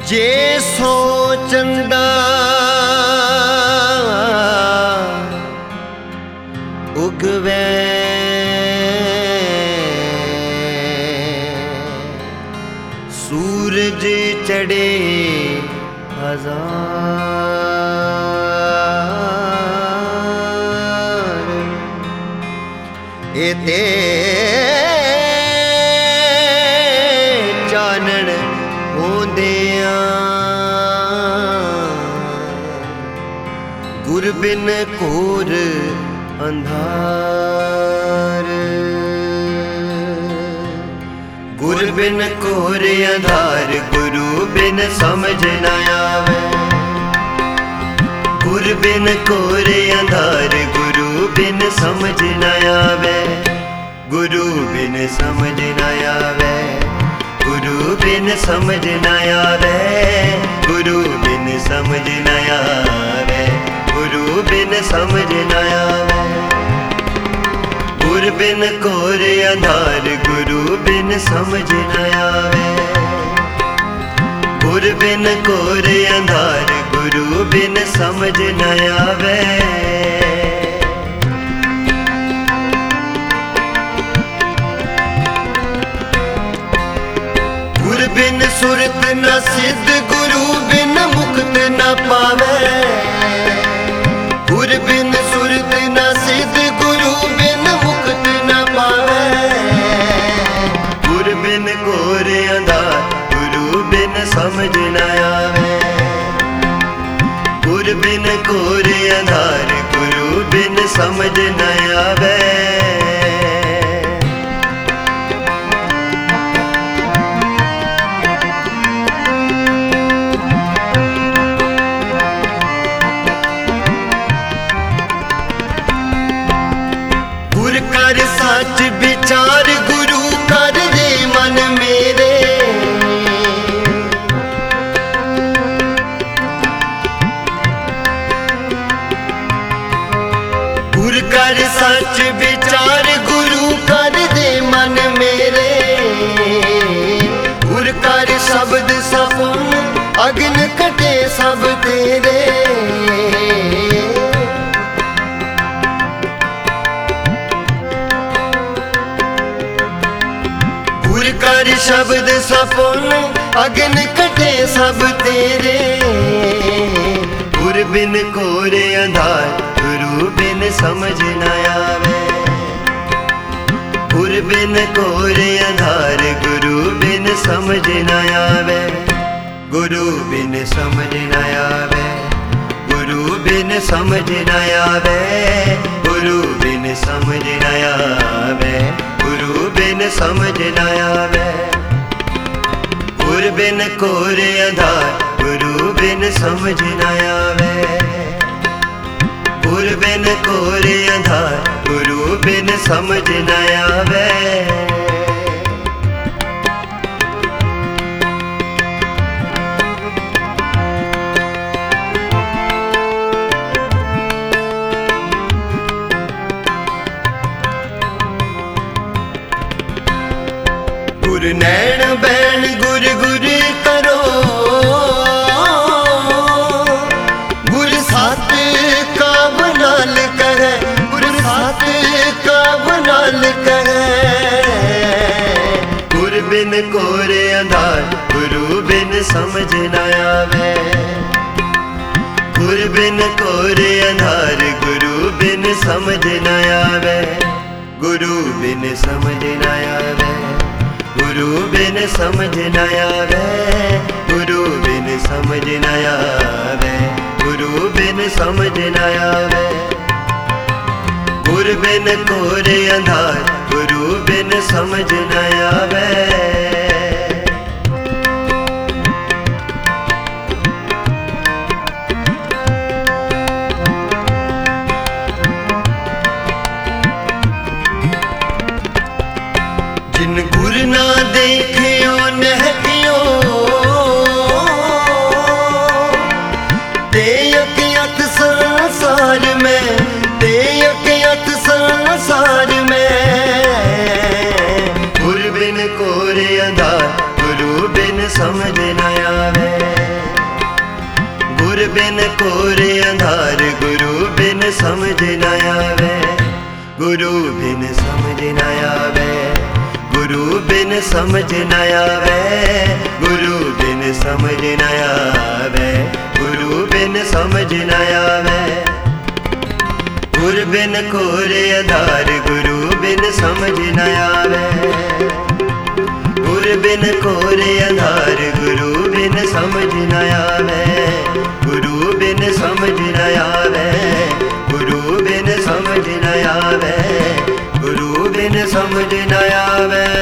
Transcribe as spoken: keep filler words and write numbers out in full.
जे सो चंदा उगवे सूरज चढ़े हजार एते चानण होंदिया गुर बिन कोर अंधार गुर बिन कोर अंधार गुरु बिन समझ न आवे गुर बिन कोर अंधार गुरु बिन समझ न आवे गुरु बिन समझ न आवे गुरु बिन समझ न आवे गुरु बिन समझ न आवे गुरु बिन समझ न आवे गुर बिन कोर अंधार गुरु बिन समझ न आवे गुर बिन कोर अंधार गुरु बिन समझ न आवे गुर बिन सुरत न सिद्ध गुरु बिन मुक्त न पावे गुर बिन सुरत न सिद्ध गुरु बिन मुक्त न पावे गुर बिन कोर अंधार गुरु बिन समझ न आवे गुर बिन कोर अंधार गुरु बिन समझ न आवे गुर कर सच विचार गुरु कर दे मन मेरे गुर कर सच विचार गुरु कर दे मन मेरे गुर कर शब्द सपुन अग्न कटे सब तेरे गुर कर शब्द सपुन अग्न कटे सब तेरे गुर बिन कोर अंधार गुरु बिन समझ न आवे गुर बिन कोर अंधार गुरु बिन समझ न आवे गुरु बिन समझ न आवे गुरु बिन समझ न आवे गुरु बिन समझ न आवे गुरु बिन समझ न आवे गुर बिन कोर अंधार गुरु बिन समझ न आवे गुर बिन कोर अंधार गुरु बिन समझ न आवे गुर नैन बैन गुर गुर करो गुर सात का बनाल करे गुर सात का बनाल करे गुर बिन कोर अंधार गुरु बिन समझ न आवे गुर बिन कोर अंधार गुरु बिन समझ न आवे गुरु बिन समझ न आवे गुरु बिन समझ न आवे गुरु बिन समझ न आवे गुरु बिन समझ न आवे गुर बिन कोर अंधार गुरु बिन समझ न आवे जिन गुर ना देखियो नहतियो ते यकियत संसार में ते यकियत संसार में गुर बिन कोर अंधार गुरु बिन समझ न आवे। गुर बिन कोरे अंधार गुरु बिन समझ न आवे। गुरु बिन समझ न आवे। गुरु बिन समझ न आवे। गुरु बिन समझ न आवे। गुरु बिन समझ न आवे। गुर बिन कोरे आधार गुरु बिन समझ न आवे। गुर बिन कोरे आधार गुरु बिन समझ न आवे। गुरु बिन समझ न आवे। गुरु बिन समझ न आवे। गुरु बिन समझ न आवे।